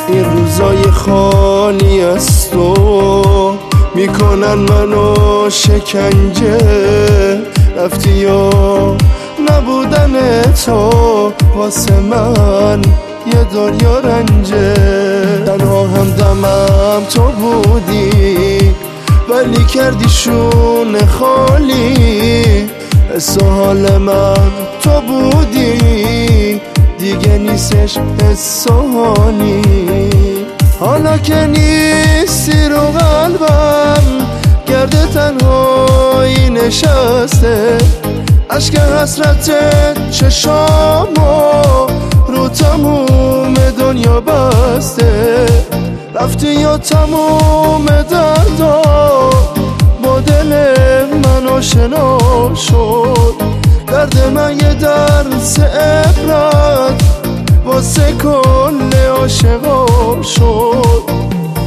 این روزای خالی از تو میکنن منو شکنجه. رفتی یا نبودن تو واسه من یه دنیا رنجه. تنها همدمم تو بودی ولی کردی شونه خالی. حس و حال من تو بودی دیگه نیستش حس و حالی. حالا که نیستی رو قلبم گرد تنهایی نشسته. عشق حسرت چشامو رو تموم دنیا بسته. رفتی یا تموم دردا با دل من آشنا شد. درد من یه درس عبرت واسه کل عاشقا شد.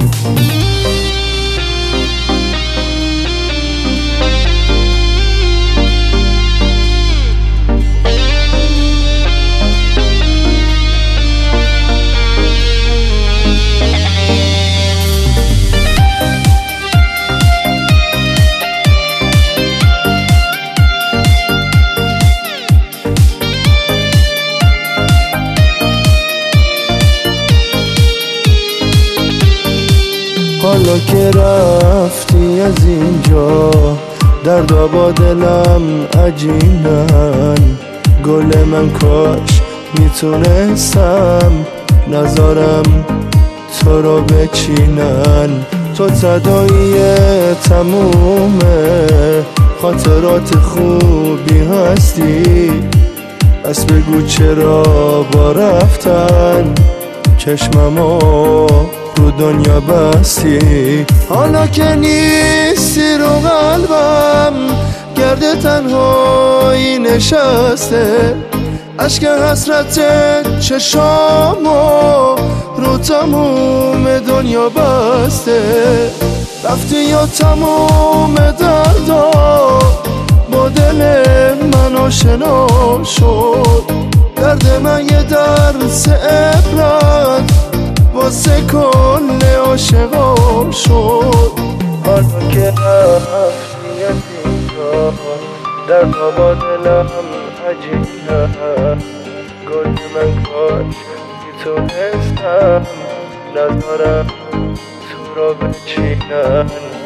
حالا که رفتی از اینجا دردا با دلم عجینن. گل من کاش میتونستم نذارم تو رو بچینن. تو تدایی تموم خاطرات خوبی هستی. بس بگو چرا با رفتن چشممو رو دنیا بستی. حالا که نیستی رو قلبم گرد تنهایی نشسته. عشق حسرت چشامو رو تموم دنیا بسته. رفتی یا تموم دردا با دل من آشنا شد. درد من یه درس عبرت واسه کل عاشقا شد. حالا که رفتی از اینجا دردا با دلم عجینه. گل من کاش میتونستم نذارم تو را بچینن.